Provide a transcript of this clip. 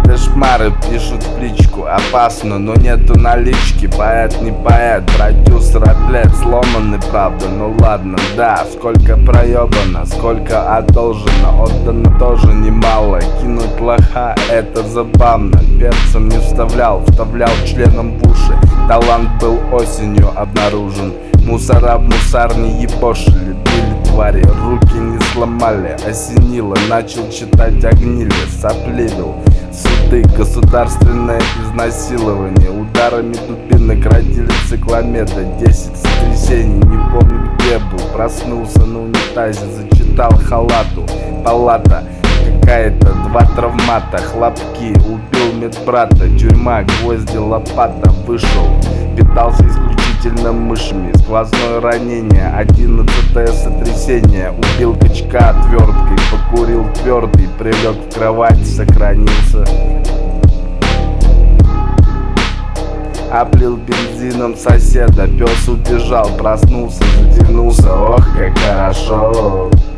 Дэшмары пишут в личку: опасно, но нету налички. Поэт не поэт, продюсер атлет, сломанный, правда, ну ладно, да. Сколько проебано, сколько одолжено, отдано тоже немало. Кинуть лоха — это забавно. Перцем не вставлял членом в уши. Талант был осенью обнаружен. Мусора в мусарне ебошили, били твари, руки не сломали. Осенило, начал читать огнили, сопливил. Суды, государственное изнасилование, ударами дубинок родили цикломета. 10 сотрясений, не помню где был. Проснулся на унитазе, зачитал халату. Палата какая-то, 2 травмата, хлопки, убил медбрата. Тюрьма, гвозди, лопата, вышел. Питался исключительно мышами, сквозное ранение, 11-е сотрясение. Убил качка отверткой, покурил твердый, прилег в кровать, сохранился. Облил бензином соседа, пес убежал, проснулся, затянулся, ох, как хорошо.